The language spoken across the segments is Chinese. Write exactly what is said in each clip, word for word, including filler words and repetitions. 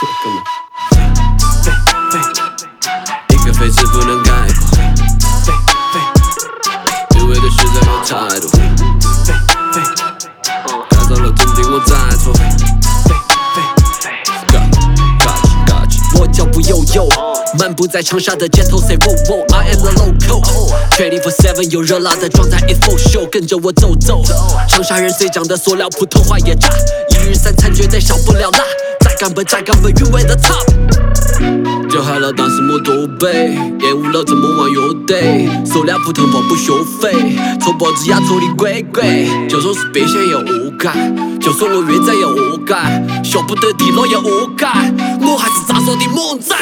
一个废字不能概括，对味的实在有态度，改造了真定我再错。我脚步悠悠，漫步在长沙的街头 ，say wo wo，I am the local。twenty four seven 有热辣的状态 ，it for show， 跟着我走走。长沙人最讲的塑料，普通话也炸，一日三餐绝对少不了辣。再干杯，再干杯，韵味的 top。就嗨了，但是莫多杯，厌恶了怎么玩乐队？塑料普通话不学费，搓脖子压搓的鬼鬼。就说是变现要恶改，就说我越在要恶改，学不得地了要恶改，我还是咋说的猛仔。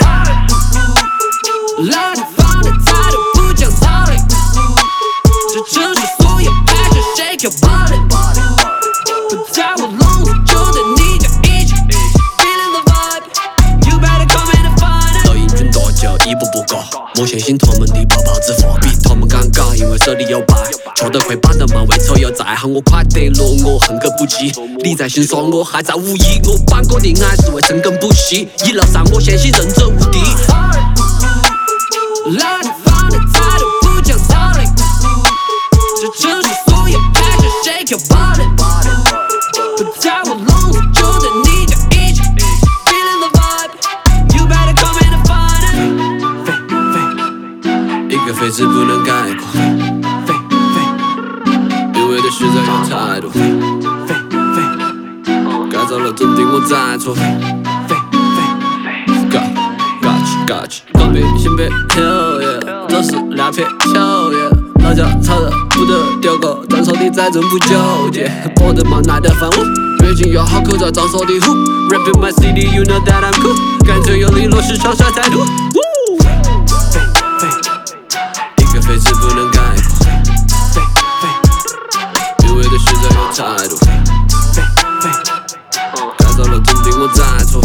老地方的态度不讲道理，这城市所有 passion shake your body， 不在我笼子就得你就一起 feeling the vibe，you better come in and find it。老英俊大脚一步步高，莫相信他们的泡泡之话，比他们尴尬，因为手里有牌，吃得快把得慢，为错又再喊我快得落，我恨个不羁。你在心酸，我还在无意，我办过的爱是为深耕不息，一路上我相信人者无敌。老地方的态度不讲道理，这城市所有 passion shake your body， 不在我笼子就得你就一起 feeling the vibe，you better come in and find it。废废，一个废字不能概括，废废，对味的实在有态度，废废，改造了真定我再错，废废废，嘎嘎起嘎起。刚别先别跳耶，这是两片秋叶，老家炒的不得丢个，张手的再真不纠结，过得忙耐得烦我，越紧要好口罩张手的虎 ，Rapping my city you know that I'm cool， 干脆有利落是长沙态度。一个废字不能概括，对味的实在有态度，改造了真定我再错。